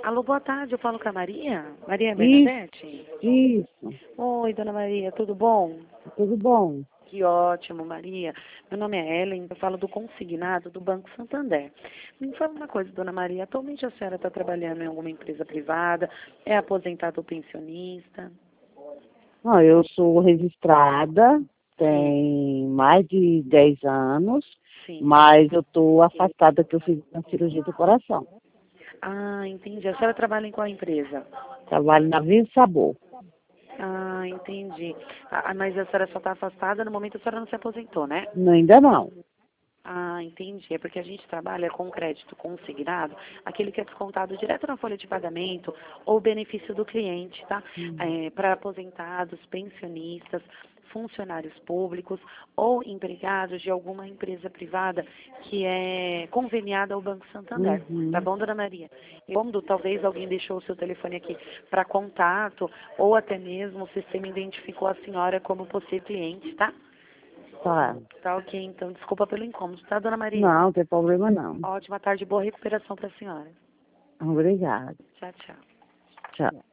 Alô, boa tarde, eu falo com a Maria? Maria Isso, Bernadette? isso, Oi, dona Maria, tudo bom? tudo bom. Que ótimo, Maria. Meu nome é Ellen, eu falo do consignado do Banco Santander. Me fala uma coisa, dona Maria, atualmente a senhora está trabalhando em alguma empresa privada, é aposentada ou pensionista? Não, eu sou registrada, Sim, tem mais de 10 anos, sim. mas eu estou afastada que eu fiz uma cirurgia do coração. Ah, entendi. A senhora trabalha em qual empresa? Trabalho na Viva Sabor. Ah, entendi. Mas a senhora só está afastada, no momento a senhora não se aposentou, né? Não, ainda não. Ah, entendi. É porque a gente trabalha com crédito consignado, aquele que é descontado direto na folha de pagamento ou benefício do cliente, tá? Para aposentados, pensionistas, funcionários públicos ou empregados de alguma empresa privada que é conveniada ao Banco Santander. Tá Uhum. bom, dona Maria? E quando talvez alguém deixou o seu telefone aqui para contato ou até mesmo o sistema identificou a senhora como possível cliente, tá? Tá. Tá ok, então. Desculpa pelo incômodo, tá, dona Maria? Não, tem problema não. Ótima tarde, boa recuperação para a senhora. Obrigada. Tchau, tchau. Tchau.